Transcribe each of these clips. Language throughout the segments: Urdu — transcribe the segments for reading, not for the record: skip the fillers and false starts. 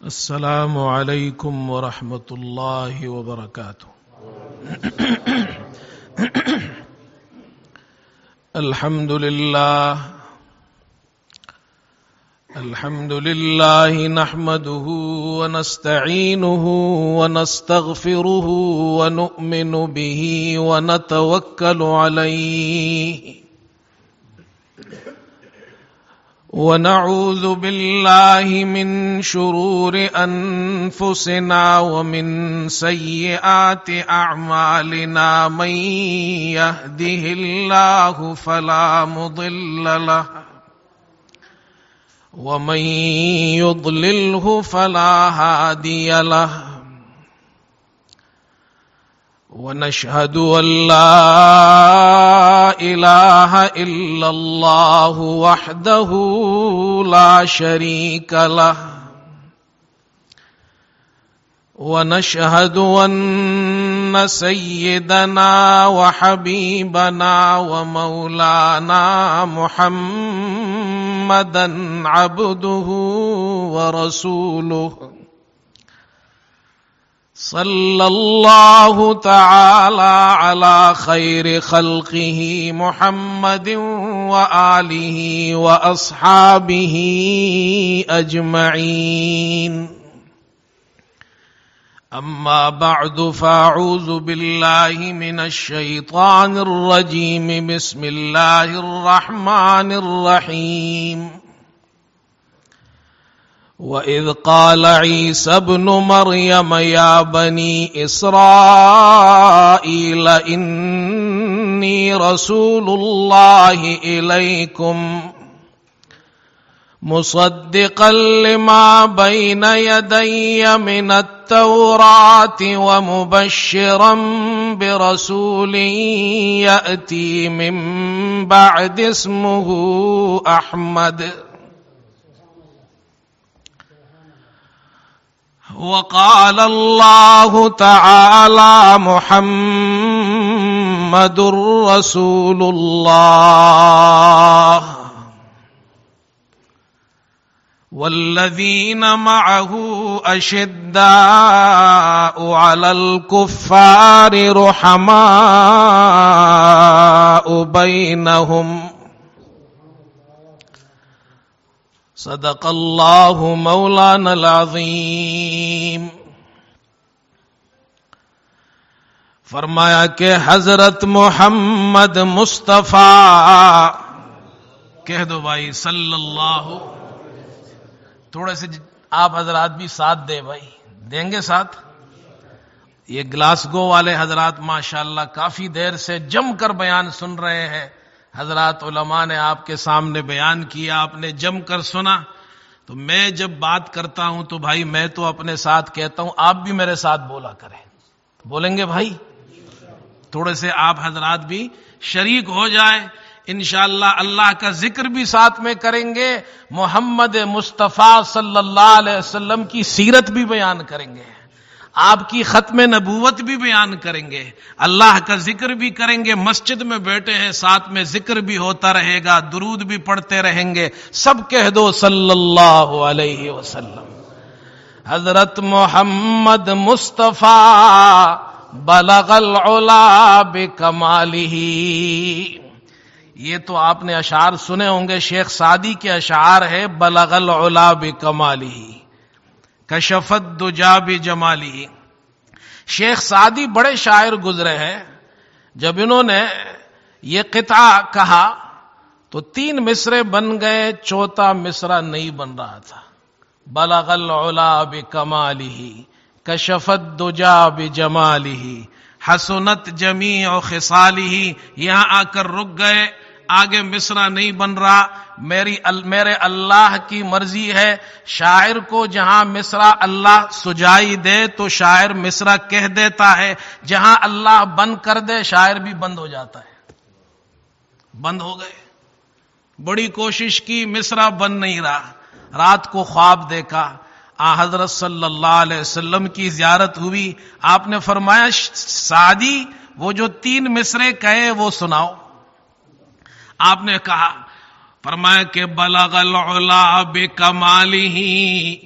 السلام علیکم ورحمۃ اللہ وبرکاتہ۔ الحمد للہ نحمده ونستعینه ونستغفره ونؤمن به ونتوکل علیہ ونعوذ باللہ من شرور انفسنا ومن سیئات اعمالنا من یهده اللہ فلا مضل له ومن يضلله فلا هادي له ونشهد أن لا إله إلا الله وحده لا شريك له ونشهد أن سيدنا وحبيبنا ومولانا محمدا عبده ورسوله صلى الله تعالى على خير خلقه محمد وآله وأصحابه أجمعين أما بعد فأعوذ بالله من الشيطان الرجيم بسم الله الرحمن الرحيم وَإِذْ قَالَ عِيسَى ابْنُ مَرْيَمَ يَا بَنِي إِسْرَائِيلَ إِنِّي رَسُولُ اللَّهِ إِلَيْكُمْ مُصَدِّقًا لِمَا بَيْنَ يَدَيَّ مِنَ التَّوْرَاةِ وَمُبَشِّرًا بِرَسُولٍ يَأْتِي مِن بَعْدِ اسْمُهُ أَحْمَدُ وقال الله تعالى محمد رسول الله والذين معه أشداء على الكفار رحماء بينهم صدق اللہ مولانا العظیم۔ فرمایا کہ حضرت محمد مصطفیٰ، کہہ دو بھائی صلی اللہ، تھوڑے سے آپ حضرات بھی ساتھ دیں بھائی، دیں گے ساتھ؟ یہ گلاسگو والے حضرات ماشاءاللہ کافی دیر سے جم کر بیان سن رہے ہیں۔ حضرات علماء نے آپ کے سامنے بیان کیا، آپ نے جم کر سنا، تو میں جب بات کرتا ہوں تو بھائی میں تو اپنے ساتھ کہتا ہوں، آپ بھی میرے ساتھ بولا کریں۔ بولیں گے بھائی؟ تھوڑے سے آپ حضرات بھی شریک ہو جائیں، انشاءاللہ اللہ کا ذکر بھی ساتھ میں کریں گے، محمد مصطفیٰ صلی اللہ علیہ وسلم کی سیرت بھی بیان کریں گے، آپ کی ختم نبوت بھی بیان کریں گے، اللہ کا ذکر بھی کریں گے، مسجد میں بیٹھے ہیں ساتھ میں ذکر بھی ہوتا رہے گا، درود بھی پڑھتے رہیں گے، سب کہہ دو صلی اللہ علیہ وسلم۔ حضرت محمد مصطفیٰ بلغ العلا بکمالہ، یہ تو آپ نے اشعار سنے ہوں گے، شیخ سعدی کے اشعار ہے، بلغ العلا بکمالہ کشفت دجا بجمالہ۔ شیخ سعدی بڑے شاعر گزرے ہیں، جب انہوں نے یہ قطعہ کہا تو 3 مصرے بن گئے، چوتھا مصرع نہیں بن رہا تھا۔ بلغ العلا بکمالہ کشفت دجا بجمالہ حسنت جمیع خصالہ، یہاں آ کر رک گئے، آگے مصرع نہیں بن رہا۔ میرے اللہ کی مرضی ہے، شاعر کو جہاں مصرع اللہ سجائی دے تو شاعر مصرع کہہ دیتا ہے، جہاں اللہ بند کر دے شاعر بھی بند ہو جاتا ہے۔ بند ہو گئے، بڑی کوشش کی، مصرع بن نہیں رہا۔ رات کو خواب دیکھا، حضرت صلی اللہ علیہ وسلم کی زیارت ہوئی، آپ نے فرمایا سعدی وہ جو 3 مصرے کہے وہ سناؤ۔ آپ نے کہا، فرمایا کہ بلغ العلا بکمالہ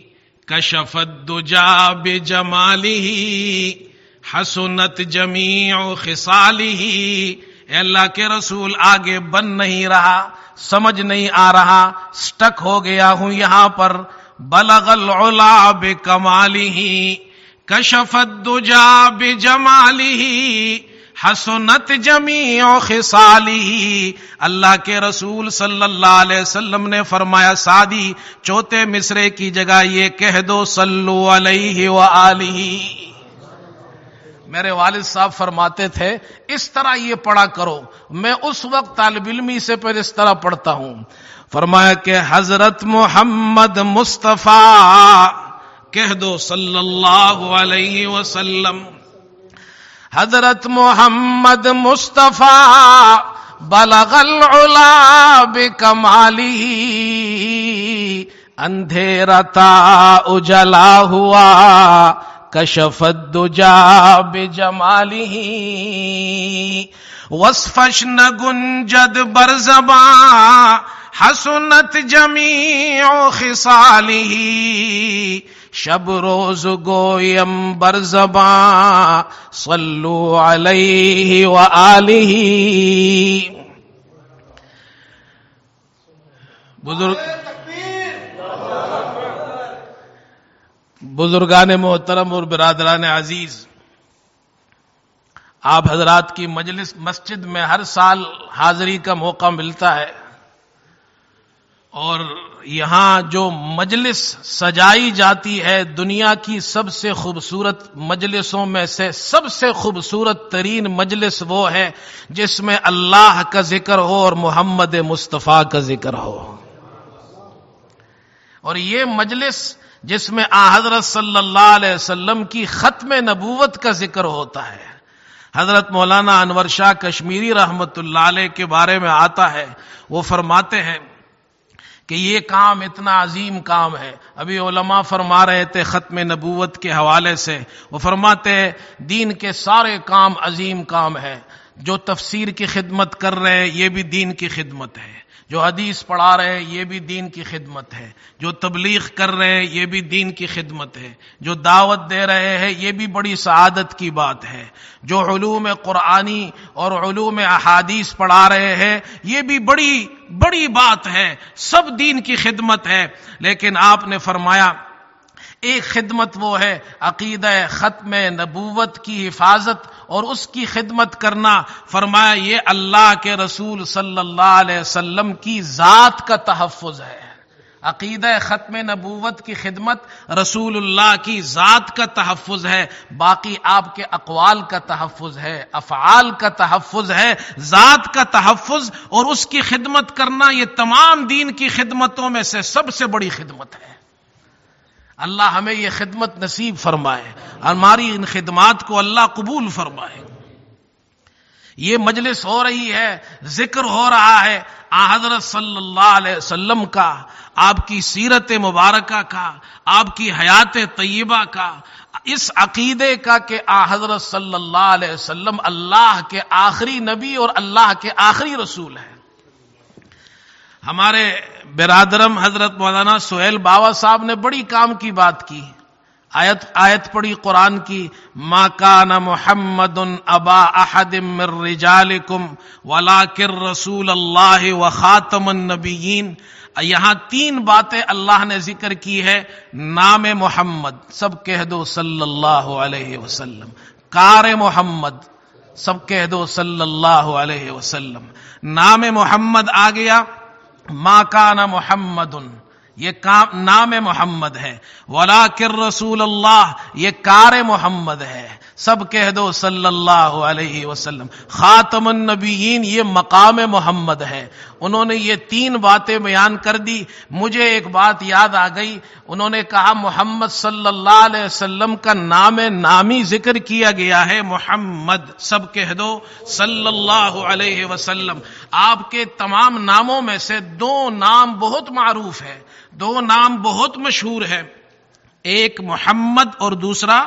کشف الدجا بجمالہ حسنت جمیع خصالہ. اے اللہ کے رسول آگے بن نہیں رہا، سمجھ نہیں آ رہا، سٹک ہو گیا ہوں یہاں پر. بلغ العلا بکمالہ کشف الدجا بجمالہ حسنت جمیع خصالہ. اللہ کے رسول صلی اللہ علیہ وسلم نے فرمایا سعدی چوتھے مصرے کی جگہ یہ کہہ دو صلو علیہ وآلہ. میرے والد صاحب فرماتے تھے اس طرح یہ پڑھا کرو. میں اس وقت طالب علمی سے پھر اس طرح پڑھتا ہوں. فرمایا کہ حضرت محمد مصطفیٰ کہہ دو صلی اللہ علیہ وسلم. حضرت محمد مصطفیٰ بلغ العلا بکمالہ اندھیرا تھا اجلا ہوا کشف الدجا بجمالہ. وصفش نہ گنجد بر زباں حسنت جمیع خصالہ. شب روز گویم بر زباں صلو علیہ وآلہ. بزرگان محترم اور برادران عزیز، آپ حضرات کی مجلس مسجد میں ہر سال حاضری کا موقع ملتا ہے، اور یہاں جو مجلس سجائی جاتی ہے دنیا کی سب سے خوبصورت مجلسوں میں سے سب سے خوبصورت ترین مجلس وہ ہے جس میں اللہ کا ذکر ہو اور محمد مصطفیٰ کا ذکر ہو. اور یہ مجلس جس میں حضرت صلی اللہ علیہ وسلم کی ختم نبوت کا ذکر ہوتا ہے. حضرت مولانا انور شاہ کشمیری رحمت اللہ علیہ کے بارے میں آتا ہے، وہ فرماتے ہیں کہ یہ کام اتنا عظیم کام ہے. ابھی علماء فرما رہے تھے ختم نبوت کے حوالے سے، وہ فرماتے ہیں دین کے سارے کام عظیم کام ہے. جو تفسیر کی خدمت کر رہے ہیں یہ بھی دین کی خدمت ہے، جو حدیث پڑھا رہے ہیں یہ بھی دین کی خدمت ہے، جو تبلیغ کر رہے ہیں یہ بھی دین کی خدمت ہے، جو دعوت دے رہے ہیں یہ بھی بڑی سعادت کی بات ہے، جو علوم قرآنی اور علوم احادیث پڑھا رہے ہیں یہ بھی بڑی بات ہے، سب دین کی خدمت ہے. لیکن آپ نے فرمایا ایک خدمت وہ ہے عقیدہ ختم نبوت کی حفاظت اور اس کی خدمت کرنا. فرمایا یہ اللہ کے رسول صلی اللہ علیہ وسلم کی ذات کا تحفظ ہے. عقیدہ ختم نبوت کی خدمت رسول اللہ کی ذات کا تحفظ ہے، باقی آپ کے اقوال کا تحفظ ہے، افعال کا تحفظ ہے، ذات کا تحفظ اور اس کی خدمت کرنا یہ تمام دین کی خدمتوں میں سے سب سے بڑی خدمت ہے. اللہ ہمیں یہ خدمت نصیب فرمائے، ہماری ان خدمات کو اللہ قبول فرمائے. یہ مجلس ہو رہی ہے، ذکر ہو رہا ہے حضرت صلی اللہ علیہ وسلم کا، آپ کی سیرت مبارکہ کا، آپ کی حیات طیبہ کا، اس عقیدے کا کہ حضرت صلی اللہ علیہ وسلم اللہ کے آخری نبی اور اللہ کے آخری رسول ہیں. ہمارے برادرم حضرت مولانا سہیل بابا صاحب نے بڑی کام کی بات کی، آیت پڑھی قرآن کی، ما کان محمد ابا احد من رجالکم ولکن رسول اللہ وخاتم النبیین. یہاں تین باتیں اللہ نے ذکر کی ہے. نام محمد، سب کہہ دو صلی اللہ علیہ وسلم. کار محمد، سب کہہ دو صلی اللہ علیہ وسلم. نام محمد آ گیا، ما کان محمد یہ نام محمد ہے، ولیکن رسول اللہ یہ کار محمد ہے، سب کہہ دو صلی اللہ علیہ وسلم. خاتم النبیین یہ مقام محمد ہے. انہوں نے یہ تین باتیں بیان کر دی. مجھے ایک بات یاد آ گئی، انہوں نے کہا محمد صلی اللہ علیہ وسلم کا نام نامی ذکر کیا گیا ہے محمد، سب کہہ دو صلی اللہ علیہ وسلم. آپ کے تمام ناموں میں سے دو نام بہت معروف ہے، دو نام بہت مشہور ہے، ایک محمد اور دوسرا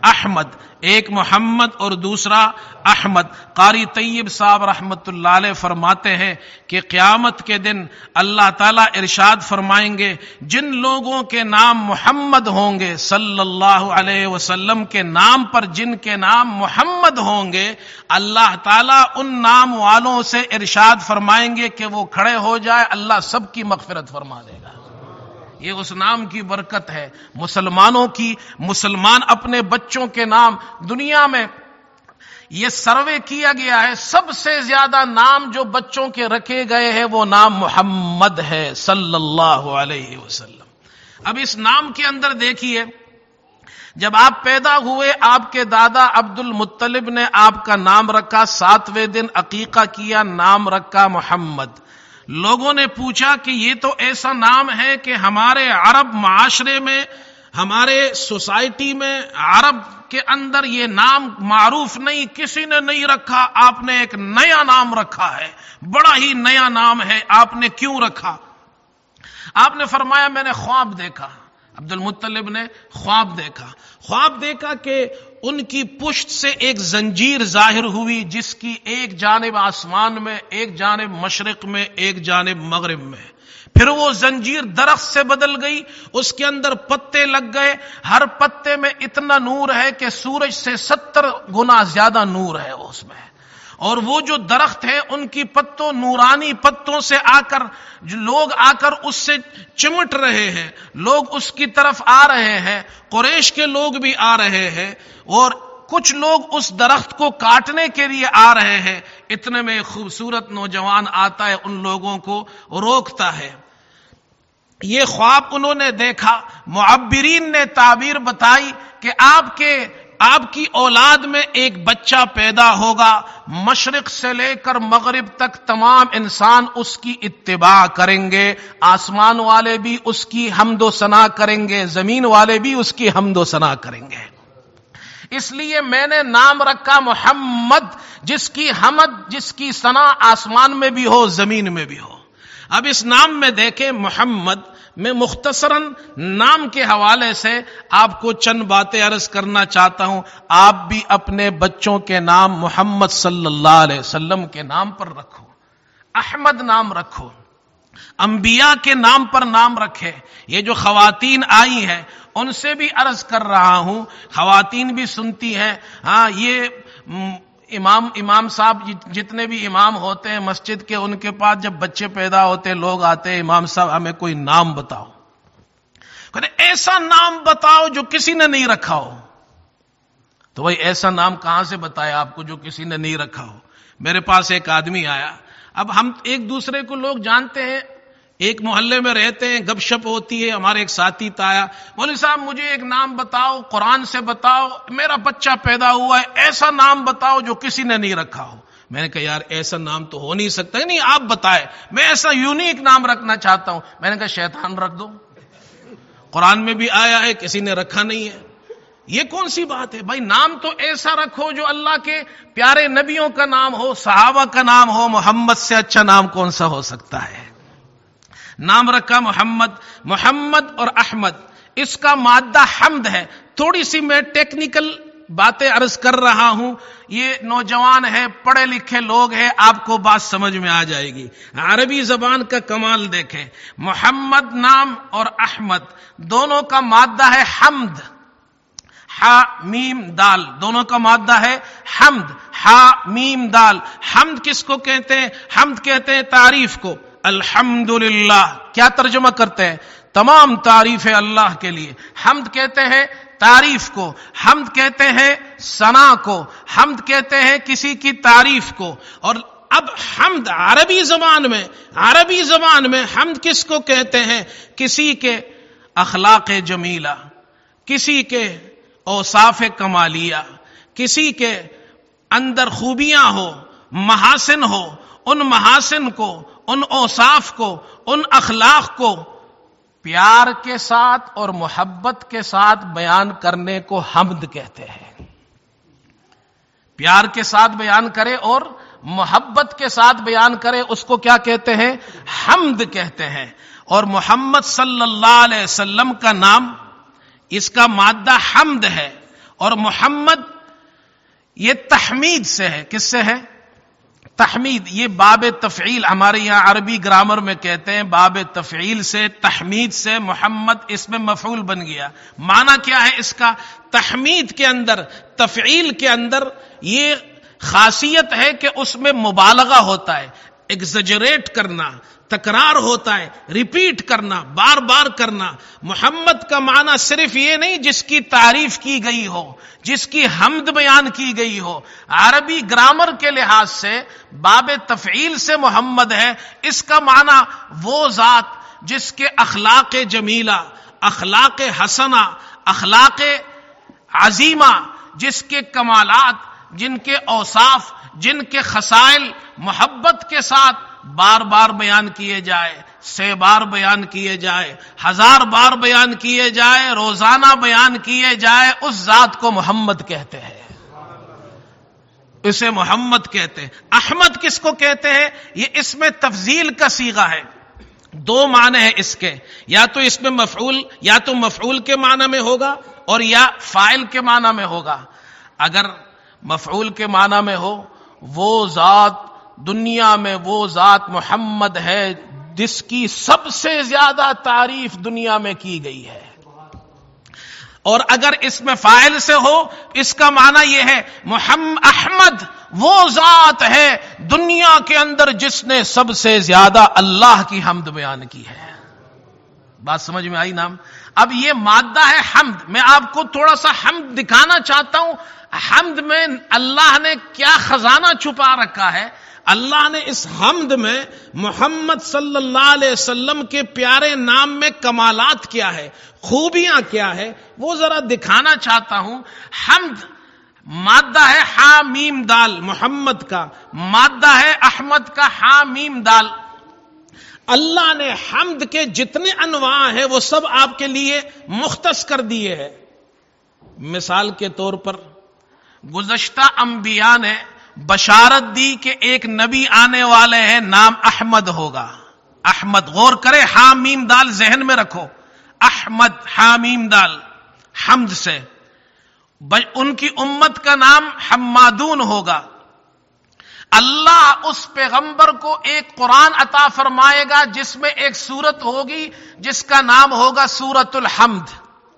احمد، ایک محمد اور دوسرا احمد۔ قاری طیب صاحب رحمت اللہ علیہ فرماتے ہیں کہ قیامت کے دن اللہ تعالیٰ ارشاد فرمائیں گے جن لوگوں کے نام محمد ہوں گے، صلی اللہ علیہ وسلم کے نام پر جن کے نام محمد ہوں گے، اللہ تعالیٰ ان نام والوں سے ارشاد فرمائیں گے کہ وہ کھڑے ہو جائے، اللہ سب کی مغفرت فرما دے گا۔ یہ اس نام کی برکت ہے مسلمانوں کی۔ مسلمان اپنے بچوں کے نام، دنیا میں یہ سروے کیا گیا ہے، سب سے زیادہ نام جو بچوں کے رکھے گئے ہیں وہ نام محمد ہے صلی اللہ علیہ وسلم۔ اب اس نام کے اندر دیکھیے، جب آپ پیدا ہوئے آپ کے دادا عبد المطلب نے آپ کا نام رکھا، 7ویں دن عقیقہ کیا، نام رکھا محمد۔ لوگوں نے پوچھا کہ یہ تو ایسا نام ہے کہ ہمارے عرب معاشرے میں، ہمارے سوسائٹی میں، عرب کے اندر یہ نام معروف نہیں، کسی نے نہیں رکھا، آپ نے ایک نیا نام رکھا ہے، بڑا ہی نیا نام ہے، آپ نے کیوں رکھا؟ آپ نے فرمایا میں نے خواب دیکھا۔ عبد المطلب نے خواب دیکھا کہ ان کی پشت سے ایک زنجیر ظاہر ہوئی جس کی ایک جانب آسمان میں، ایک جانب مشرق میں، ایک جانب مغرب میں۔ پھر وہ زنجیر درخت سے بدل گئی، اس کے اندر پتے لگ گئے، ہر پتے میں اتنا نور ہے کہ سورج سے 70 گنا زیادہ نور ہے اس میں، اور وہ جو درخت ہے ان کی پتوں، نورانی پتوں سے لوگ آ کر اس سے چمٹ رہے ہیں، لوگ اس کی طرف آ رہے ہیں، قریش کے لوگ بھی آ رہے ہیں، اور کچھ لوگ اس درخت کو کاٹنے کے لیے آ رہے ہیں۔ اتنے میں ایک خوبصورت نوجوان آتا ہے، ان لوگوں کو روکتا ہے۔ یہ خواب انہوں نے دیکھا، معبرین نے تعبیر بتائی کہ آپ کی اولاد میں ایک بچہ پیدا ہوگا، مشرق سے لے کر مغرب تک تمام انسان اس کی اتباع کریں گے، آسمان والے بھی اس کی حمد و ثنا کریں گے، زمین والے بھی اس کی حمد و ثنا کریں گے۔ اس لیے میں نے نام رکھا محمد، جس کی حمد، جس کی ثنا آسمان میں بھی ہو، زمین میں بھی ہو۔ اب اس نام میں دیکھیں محمد، میں مختصراً نام کے حوالے سے آپ کو چند باتیں عرض کرنا چاہتا ہوں۔ آپ بھی اپنے بچوں کے نام محمد صلی اللہ علیہ وسلم کے نام پر رکھو، احمد نام رکھو، انبیاء کے نام پر نام رکھے۔ یہ جو خواتین آئی ہیں ان سے بھی عرض کر رہا ہوں، خواتین بھی سنتی ہیں، ہاں یہ امام صاحب جتنے بھی امام ہوتے ہیں مسجد کے، ان کے پاس جب بچے پیدا ہوتے لوگ آتے ہیں، امام صاحب ہمیں کوئی نام بتاؤ، کہتے ایسا نام بتاؤ جو کسی نے نہیں رکھا ہو۔ تو بھائی ایسا نام کہاں سے بتایا آپ کو جو کسی نے نہیں رکھا ہو؟ میرے پاس ایک آدمی آیا، اب ہم ایک دوسرے کو لوگ جانتے ہیں، ایک محلے میں رہتے ہیں، گپ شپ ہوتی ہے، ہمارے ایک ساتھی آیا، مولوی صاحب مجھے ایک نام بتاؤ، قرآن سے بتاؤ، میرا بچہ پیدا ہوا ہے، ایسا نام بتاؤ جو کسی نے نہیں رکھا ہو۔ میں نے کہا یار ایسا نام تو ہو نہیں سکتا، نہیں آپ بتائے، میں ایسا یونیک نام رکھنا چاہتا ہوں۔ میں نے کہا شیطان رکھ دو، قرآن میں بھی آیا ہے، کسی نے رکھا نہیں ہے، یہ کون سی بات ہے؟ بھائی نام تو ایسا رکھو جو اللہ کے پیارے نبیوں کا نام ہو، صحابہ کا نام ہو، محمد سے اچھا نام کون سا ہو سکتا ہے؟ نام رکھا محمد اور احمد، اس کا مادہ حمد ہے۔ تھوڑی سی میں ٹیکنیکل باتیں عرض کر رہا ہوں، یہ نوجوان ہے، پڑھے لکھے لوگ ہیں، آپ کو بات سمجھ میں آ جائے گی۔ عربی زبان کا کمال دیکھیں، محمد نام اور احمد دونوں کا مادہ ہے حمد، ہا میم دال، دونوں کا مادہ ہے حمد، ہا میم دال۔ حمد کس کو کہتے ہیں؟ حمد کہتے ہیں تعریف کو۔ الحمدللہ کیا ترجمہ کرتے ہیں؟ تمام تعریف ہے اللہ کے لیے۔ حمد کہتے ہیں تعریف کو، حمد کہتے ہیں ثنا کو، حمد کہتے ہیں کسی کی تعریف کو۔ اور اب حمد عربی زبان میں حمد کس کو کہتے ہیں؟ کسی کے اخلاق جمیلہ، کسی کے اوصاف کمالیہ، کسی کے اندر خوبیاں ہو، محاسن ہو، ان محاسن کو، ان اوصاف کو، ان اخلاق کو پیار کے ساتھ اور محبت کے ساتھ بیان کرنے کو حمد کہتے ہیں۔ پیار کے ساتھ بیان کرے اور محبت کے ساتھ بیان کرے، اس کو کیا کہتے ہیں؟ حمد کہتے ہیں۔ اور محمد صلی اللہ علیہ وسلم کا نام، اس کا مادہ حمد ہے، اور محمد یہ تحمید سے ہے. کس سے ہے؟ تحمید. یہ باب تفعیل ہمارے یہاں عربی گرامر میں کہتے ہیں باب تفعیل سے، تحمید سے محمد اس میں مفعول بن گیا. معنی کیا ہے اس کا؟ تحمید کے اندر، تفعیل کے اندر یہ خاصیت ہے کہ اس میں مبالغہ ہوتا ہے، ایگزیجریٹ کرنا، تکرار ہوتا ہے، ریپیٹ کرنا، بار بار کرنا. محمد کا معنی صرف یہ نہیں جس کی تعریف کی گئی ہو، جس کی حمد بیان کی گئی ہو. عربی گرامر کے لحاظ سے باب تفعیل سے محمد ہے. اس کا معنی وہ ذات جس کے اخلاق جمیلہ، اخلاق حسنہ، اخلاق عظیمہ، جس کے کمالات، جن کے اوصاف، جن کے خصائل محبت کے ساتھ بار بار بیان کیے جائے، 100 بار بیان کیے جائے، 1000 بار بیان کیے جائے، روزانہ بیان کیے جائے، اس ذات کو محمد کہتے ہیں. اسے محمد کہتے ہیں. احمد کس کو کہتے ہیں؟ یہ اس میں تفضیل کا صیغہ ہے. 2 معنی ہے اس کے، یا تو اس میں مفعول، یا تو مفعول کے معنی میں ہوگا اور یا فاعل کے معنی میں ہوگا. اگر مفعول کے معنی میں ہو، وہ ذات دنیا میں وہ ذات محمد ہے جس کی سب سے زیادہ تعریف دنیا میں کی گئی ہے. اور اگر اس میں فاعل سے ہو، اس کا معنی یہ ہے احمد وہ ذات ہے دنیا کے اندر جس نے سب سے زیادہ اللہ کی حمد بیان کی ہے. بات سمجھ میں آئی نام؟ اب یہ مادہ ہے حمد. میں آپ کو تھوڑا سا حمد دکھانا چاہتا ہوں. حمد میں اللہ نے کیا خزانہ چھپا رکھا ہے. اللہ نے اس حمد میں محمد صلی اللہ علیہ وسلم کے پیارے نام میں کمالات کیا ہے، خوبیاں کیا ہے، وہ ذرا دکھانا چاہتا ہوں. حمد مادہ ہے حا میم دال محمد کا، مادہ ہے احمد کا حا میم دال. اللہ نے حمد کے جتنے انواع ہیں وہ سب آپ کے لیے مختص کر دیے ہیں. مثال کے طور پر گزشتہ انبیاء نے بشارت دی کہ ایک نبی آنے والے ہیں، نام احمد ہوگا. احمد، غور کرے، حامیم دال ذہن میں رکھو. احمد حامیم دال حمد سے. ان کی امت کا نام حمادون ہوگا. اللہ اس پیغمبر کو ایک قرآن عطا فرمائے گا جس میں ایک سورت ہوگی جس کا نام ہوگا سورت الحمد.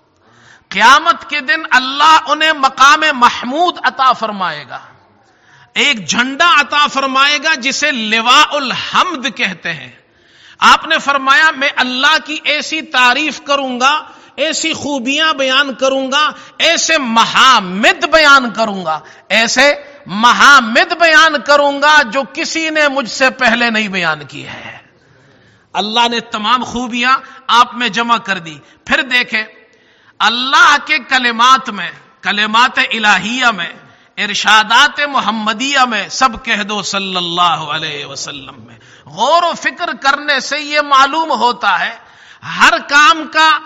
قیامت کے دن اللہ انہیں مقام محمود عطا فرمائے گا. ایک جھنڈا عطا فرمائے گا جسے لواء الحمد کہتے ہیں. آپ نے فرمایا میں اللہ کی ایسی تعریف کروں گا، ایسی خوبیاں بیان کروں گا، ایسے محامد بیان کروں گا، ایسے محامد بیان کروں گا جو کسی نے مجھ سے پہلے نہیں بیان کی ہے. اللہ نے تمام خوبیاں آپ میں جمع کر دی. پھر دیکھیں اللہ کے کلمات میں، کلمات الہیہ میں، ارشادات محمدیہ میں، سب کہہ دو صلی اللہ علیہ وسلم میں. غور و فکر کرنے سے یہ معلوم ہوتا ہے ہر کام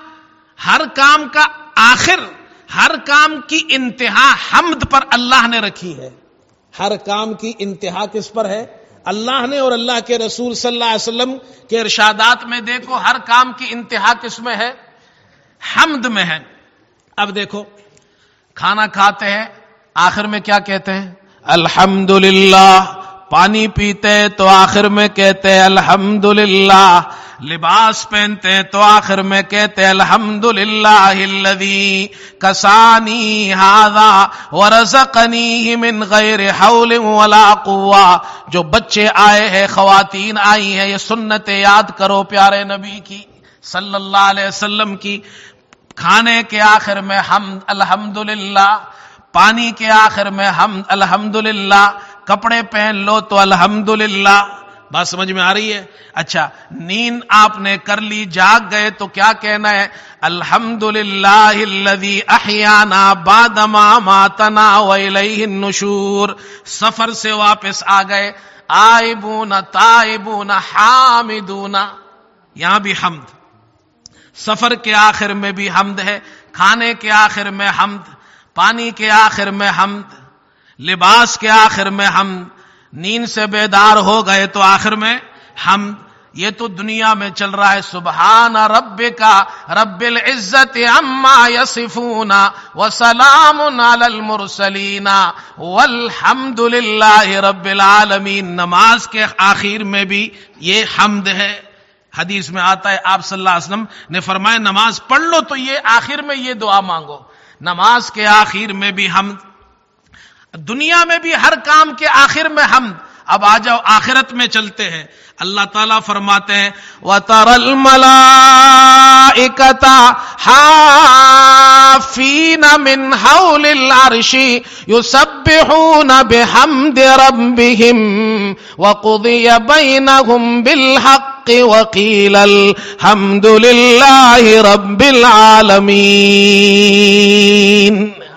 کا آخر، ہر کام کی انتہا حمد پر اللہ نے رکھی ہے. ہر کام کی انتہا کس پر ہے؟ اللہ نے. اور اللہ کے رسول صلی اللہ علیہ وسلم کے ارشادات میں دیکھو ہر کام کی انتہا کس میں ہے؟ حمد میں ہے. اب دیکھو کھانا کھاتے ہیں، آخر میں کیا کہتے ہیں؟ الحمدللہ. پانی پیتے تو آخر میں کہتے ہیں الحمدللہ. لباس پہنتے ہیں تو آخر میں کہتے ہیں الحمدللہ الذی کسانی ھذا ورزقنی من غیر حول ولا قوہ. جو بچے آئے ہیں، خواتین آئی ہیں، یہ سنت یاد کرو پیارے نبی کی صلی اللہ علیہ وسلم کی. کھانے کے آخر میں حمد الحمدللہ، پانی کے آخر میں حمد الحمدللہ، کپڑے پہن لو تو الحمدللہ. بات سمجھ میں آ رہی ہے؟ اچھا، نیند آپ نے کر لی، جاگ گئے تو کیا کہنا ہے؟ الحمدللہ الذی احیانا بعد ما ماتنا والیہ النشور. سفر سے واپس آ گئے، آئبون تائبون حامدون، یہاں بھی حمد. سفر کے آخر میں بھی حمد ہے، کھانے کے آخر میں حمد، پانی کے آخر میں حمد، لباس کے آخر میں حمد، نیند سے بیدار ہو گئے تو آخر میں حمد. یہ تو دنیا میں چل رہا ہے. سبحان ربک رب العزت عما یصفون وسلام علی المرسلین والحمد للہ رب العالمین. نماز کے آخر میں بھی یہ حمد ہے. حدیث میں آتا ہے آپ صلی اللہ علیہ وسلم نے فرمایا نماز پڑھ لو تو یہ آخر میں یہ دعا مانگو. نماز کے آخر میں بھی حمد, دنیا میں بھی ہر کام کے آخر میں حمد. اب آ جاؤ آخرت میں چلتے ہیں. اللہ تعالیٰ فرماتے ہیں وَتَرَى الْمَلَائِكَةَ حَافِّينَ مِنْ حَوْلِ الْعَرْشِ يُسَبِّحُونَ بِحَمْدِ رَبِّهِمْ وَقُضِيَ بَيْنَهُمْ بِالْحَقِّ وَقِيلَ الْحَمْدُ لِلَّهِ رَبِّ الْعَالَمِينَ.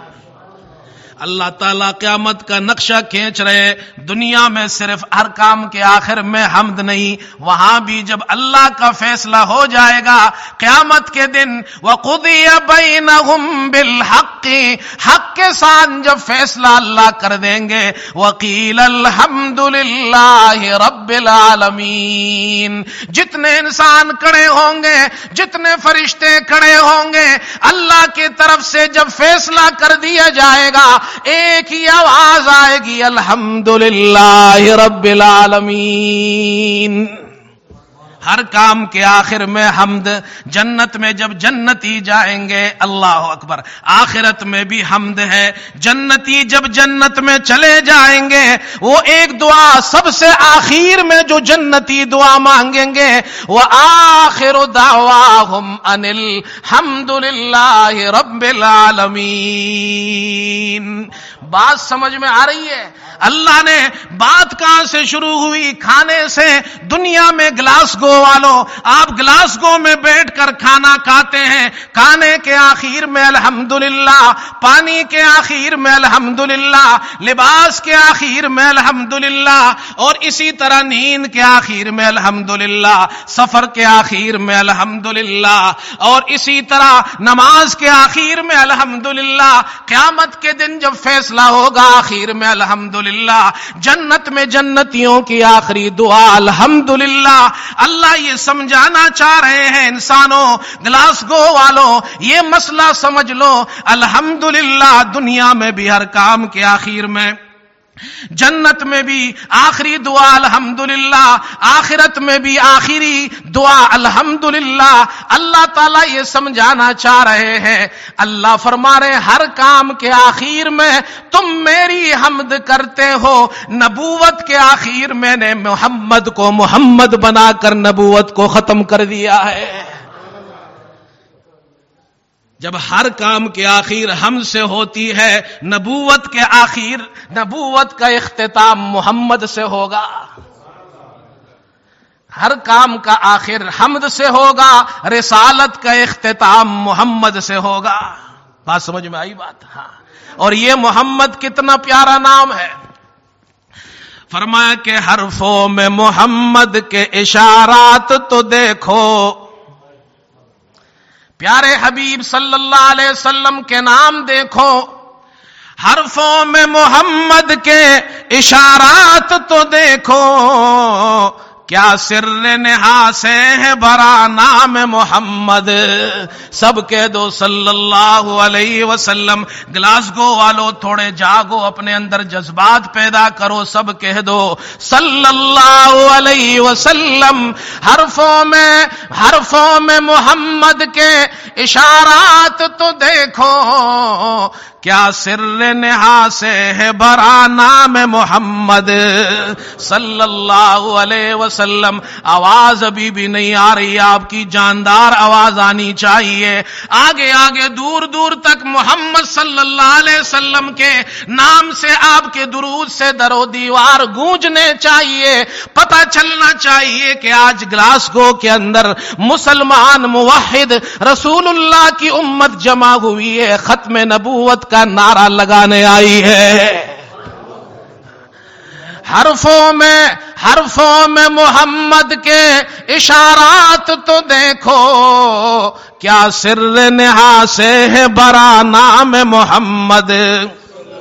اللہ تعالیٰ قیامت کا نقشہ کھینچ رہے. دنیا میں صرف ہر کام کے آخر میں حمد نہیں, وہاں بھی جب اللہ کا فیصلہ ہو جائے گا قیامت کے دن وَقُضِيَ بَيْنَهُمْ بِالْحَقِّ, حق کے ساتھ جب فیصلہ اللہ کر دیں گے وَقِيلَ الْحَمْدُ لِلَّهِ رَبِّ الْعَالَمِينَ. جتنے انسان کھڑے ہوں گے, جتنے فرشتے کھڑے ہوں گے, اللہ کی طرف سے جب فیصلہ کر دیا جائے گا ایک ہی آواز آئے گی الحمدللہ رب العالمین. ہر کام کے آخر میں حمد. جنت میں جب جنتی جائیں گے اللہ اکبر, آخرت میں بھی حمد ہے. جنتی جب جنت میں چلے جائیں گے وہ ایک دعا سب سے آخر میں جو جنتی دعا مانگیں گے وآخر دعواہم ان الحمدللہ رب العالمین. بات سمجھ میں آ رہی ہے؟ اللہ نے بات کہاں سے شروع ہوئی؟ کھانے سے. دنیا میں گلاسگو والوں, آپ گلاسگو میں بیٹھ کر کھانا کھاتے ہیں, کھانے کے آخر میں الحمدللہ, پانی کے آخر میں الحمدللہ, لباس کے آخر میں الحمدللہ, اور اسی طرح نیند کے آخر میں الحمدللہ, سفر کے آخر میں الحمدللہ, اور اسی طرح نماز کے آخر میں الحمدللہ. قیامت کے دن جب فیصلہ ہوگا آخر میں الحمدللہ. جنت میں جنتیوں کی آخری دعا الحمدللہ. اللہ یہ سمجھانا چاہ رہے ہیں انسانوں, گلاسگو والوں, یہ مسئلہ سمجھ لو. الحمدللہ دنیا میں بھی ہر کام کے آخر میں, جنت میں بھی آخری دعا الحمدللہ, آخرت میں بھی آخری دعا الحمدللہ. اللہ تعالیٰ یہ سمجھانا چاہ رہے ہیں. اللہ فرما رہے ہر کام کے آخر میں تم میری حمد کرتے ہو. نبوت کے آخر میں نے محمد کو محمد بنا کر نبوت کو ختم کر دیا ہے. جب ہر کام کے آخر ہم سے ہوتی ہے, نبوت کے آخر, نبوت کا اختتام محمد سے ہوگا. ہر کام کا آخر حمد سے ہوگا, رسالت کا اختتام محمد سے ہوگا. بات سمجھ میں آئی بات؟ ہاں. اور یہ محمد کتنا پیارا نام ہے. فرمایا کہ حرفوں میں محمد کے اشارات تو دیکھو. پیارے حبیب صلی اللہ علیہ وسلم کے نام دیکھو, حرفوں میں محمد کے اشارات تو دیکھو. کیا سر نہا سے ہے بھرا نام محمد. سب کہہ دو صلی اللہ علیہ وسلم. گلاسگو والو تھوڑے جاگو, اپنے اندر جذبات پیدا کرو, سب کہہ دو صلی اللہ علیہ وسلم. حرفوں میں محمد کے اشارات تو دیکھو. کیا سر نہا سے ہے بھرا نام محمد صلی اللہ علیہ وسلم. آواز ابھی بھی نہیں آ رہی, آپ کی جاندار آواز آنی چاہیے. آگے آگے دور دور تک محمد صلی اللہ علیہ وسلم کے نام سے, آپ کے درود سے در و دیوار گونجنے چاہیے. پتہ چلنا چاہیے کہ آج گلاسگو کے اندر مسلمان موحد رسول اللہ کی امت جمع ہوئی ہے, ختم نبوت کا نعرہ لگانے آئی ہے. حرفوں میں محمد کے اشارات تو دیکھو. کیا سر نہا سے ہے برا نام محمد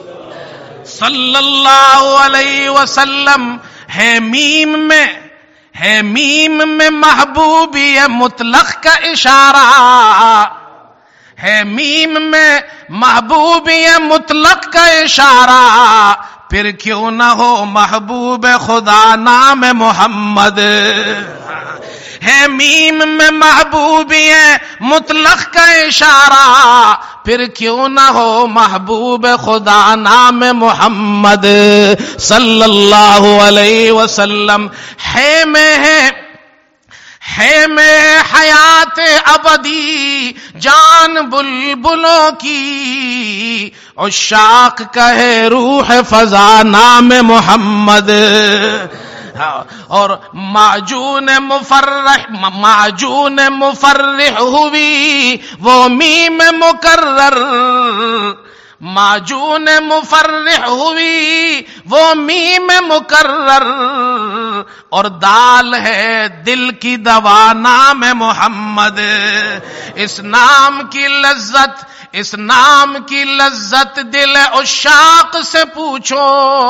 صلی اللہ علیہ وسلم. ہے میم میں ہے میم میں محبوبی مطلق کا اشارہ، ہے میم میں محبوبی مطلق کا اشارہ، پھر کیوں نہ ہو محبوب خدا نام محمد، ہے میم میں محبوبی مطلق کا اشارہ، پھر کیوں نہ ہو محبوب خدا نام محمد صلی اللہ علیہ وسلم۔ ہے میں حیات ابدی جان بلبلوں کی، عشاق کہے روح فضا نام محمد، اور معجون مفرح ہوئی وہ میم مکرر، معجون مفرح ہوئی وہ میم مکرر، اور دال ہے دل کی دوا نام محمد، اس نام کی لذت، اس نام کی لذت دل عشاق سے پوچھو،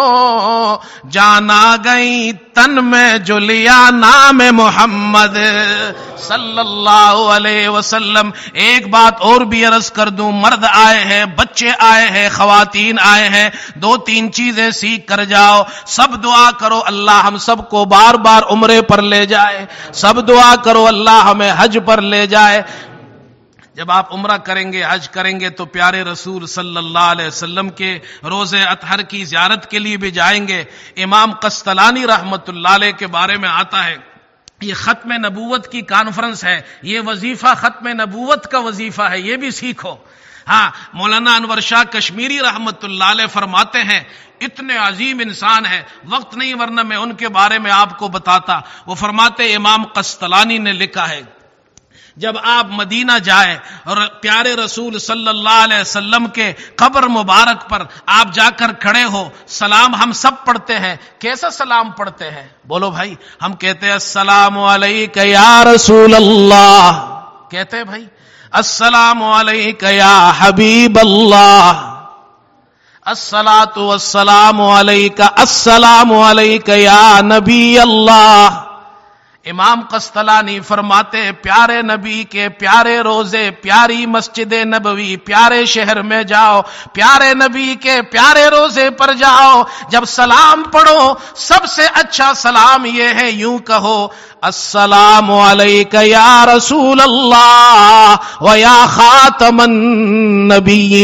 جانا گئی تن میں جو لیا نام محمد صلی اللہ علیہ وسلم۔ ایک بات اور بھی عرض کر دوں، مرد آئے ہیں، بچے آئے ہیں، خواتین آئے ہیں، 2-3 چیزیں سیکھ کر جاؤ۔ سب دعا کرو اللہ ہم سب کو بار بار عمرے پر لے جائے، سب دعا کرو اللہ ہمیں حج پر لے جائے۔ جب آپ عمرہ کریں گے، حج کریں گے تو پیارے رسول صلی اللہ علیہ وسلم کے روضہ اطہر کی زیارت کے لیے بھی جائیں گے۔ امام قسطلانی رحمت اللہ علیہ کے بارے میں آتا ہے، یہ ختم نبوت کی کانفرنس ہے، یہ وظیفہ ختم نبوت کا وظیفہ ہے، یہ بھی سیکھو۔ ہاں، مولانا انور شاہ کشمیری رحمت اللہ علیہ فرماتے ہیں، اتنے عظیم انسان ہیں، وقت نہیں ورنہ میں ان کے بارے میں آپ کو بتاتا۔ وہ فرماتے امام قسطلانی نے لکھا ہے، جب آپ مدینہ جائے اور پیارے رسول صلی اللہ علیہ وسلم کے قبر مبارک پر آپ جا کر کھڑے ہو، سلام ہم سب پڑھتے ہیں، کیسا سلام پڑھتے ہیں؟ بولو بھائی، ہم کہتے ہیں السلام علیک یا رسول اللہ، کہتے ہیں بھائی السلام علیک یا حبیب اللہ، الصلاۃ والسلام علیک، السلام علیک یا نبی اللہ۔ امام قسطلانی فرماتے پیارے نبی کے پیارے روزے، پیاری مسجد نبوی، پیارے شہر میں جاؤ، پیارے نبی کے پیارے روزے پر جاؤ، جب سلام پڑھو سب سے اچھا سلام یہ ہے، یوں کہو السلام علیک یا رسول اللہ و یا خاتم النبیین۔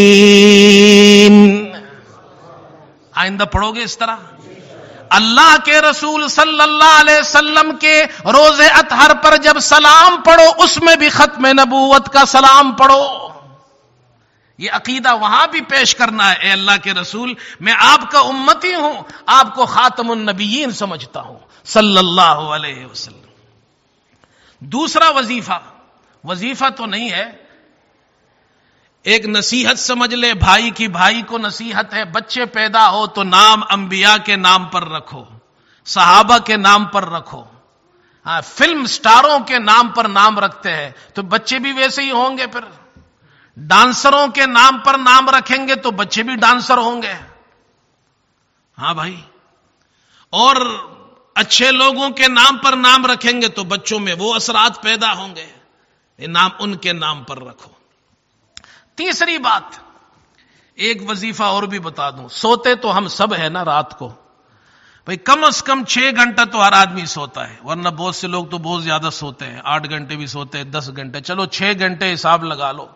آئندہ پڑھو گے اس طرح؟ اللہ کے رسول صلی اللہ علیہ وسلم کے روزے اطہر پر جب سلام پڑھو، اس میں بھی ختم نبوت کا سلام پڑھو۔ یہ عقیدہ وہاں بھی پیش کرنا ہے، اے اللہ کے رسول میں آپ کا امتی ہوں، آپ کو خاتم النبیین سمجھتا ہوں صلی اللہ علیہ وسلم۔ دوسرا وظیفہ تو نہیں ہے، ایک نصیحت سمجھ لے، بھائی کی بھائی کو نصیحت ہے، بچے پیدا ہو تو نام انبیاء کے نام پر رکھو، صحابہ کے نام پر رکھو۔ فلم سٹاروں کے نام پر نام رکھتے ہیں تو بچے بھی ویسے ہی ہوں گے، پھر ڈانسروں کے نام پر نام رکھیں گے تو بچے بھی ڈانسر ہوں گے۔ ہاں بھائی، اور اچھے لوگوں کے نام پر نام رکھیں گے تو بچوں میں وہ اثرات پیدا ہوں گے، یہ نام ان کے نام پر رکھو۔ تیسری بات، ایک وظیفہ اور بھی بتا دوں، سوتے تو ہم سب ہیں نا رات کو، بھئی کم از کم 6 گھنٹہ تو ہر آدمی سوتا ہے، ورنہ بہت سے لوگ تو بہت زیادہ سوتے ہیں، 8 گھنٹے بھی سوتے ہیں، 10 گھنٹے، چلو 6 گھنٹے حساب لگا لو۔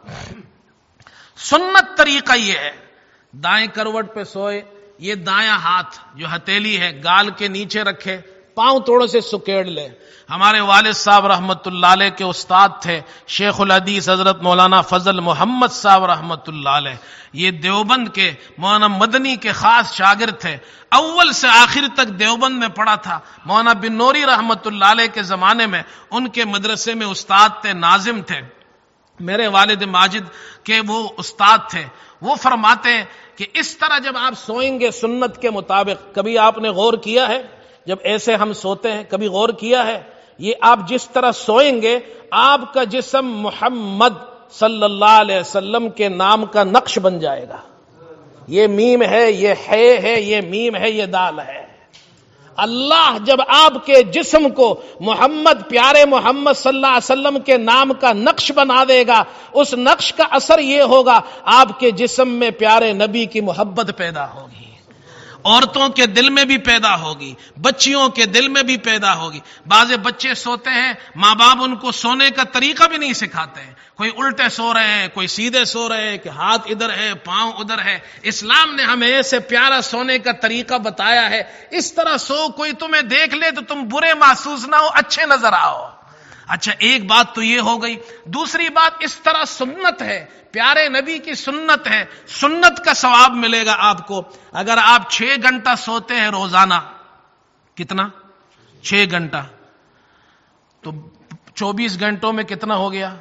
سنت طریقہ یہ ہے، دائیں کروٹ پہ سوئے، یہ دایاں ہاتھ جو ہتھیلی ہے گال کے نیچے رکھے، پاؤں تھوڑے سے سکیڑ لے۔ ہمارے والد صاحب رحمت اللہ علیہ کے استاد تھے شیخ الحدیث حضرت مولانا فضل محمد صاحب رحمت اللہ علیہ، یہ دیوبند کے مولانا مدنی کے خاص شاگرد تھے، اول سے آخر تک دیوبند میں پڑھا تھا۔ مولانا بن نوری رحمت اللہ علیہ کے زمانے میں ان کے مدرسے میں استاد تھے، ناظم تھے، میرے والد ماجد کے وہ استاد تھے۔ وہ فرماتے ہیں کہ اس طرح جب آپ سوئیں گے سنت کے مطابق، کبھی آپ نے غور کیا ہے جب ایسے ہم سوتے ہیں، کبھی غور کیا ہے؟ یہ آپ جس طرح سوئیں گے آپ کا جسم محمد صلی اللہ علیہ وسلم کے نام کا نقش بن جائے گا۔ یہ میم ہے، یہ ہے، یہ میم ہے، یہ دال ہے۔ اللہ جب آپ کے جسم کو محمد پیارے محمد صلی اللہ علیہ وسلم کے نام کا نقش بنا دے گا، اس نقش کا اثر یہ ہوگا آپ کے جسم میں پیارے نبی کی محبت پیدا ہوگی، عورتوں کے دل میں بھی پیدا ہوگی، بچیوں کے دل میں بھی پیدا ہوگی۔ بعض بچے سوتے ہیں، ماں باپ ان کو سونے کا طریقہ بھی نہیں سکھاتے ہیں، کوئی الٹے سو رہے ہیں، کوئی سیدھے سو رہے ہیں، کہ ہاتھ ادھر ہے پاؤں ادھر ہے۔ اسلام نے ہمیں ایسے پیارا سونے کا طریقہ بتایا ہے، اس طرح سو، کوئی تمہیں دیکھ لے تو تم برے محسوس نہ ہو، اچھے نظر آؤ۔ اچھا، ایک بات تو یہ ہو گئی۔ دوسری بات، اس طرح سنت ہے، پیارے نبی کی سنت ہے، سنت کا ثواب ملے گا آپ کو۔ اگر آپ 6 گھنٹہ سوتے ہیں روزانہ، کتنا؟ 6 گھنٹہ، تو 24 گھنٹوں میں کتنا ہو گیا؟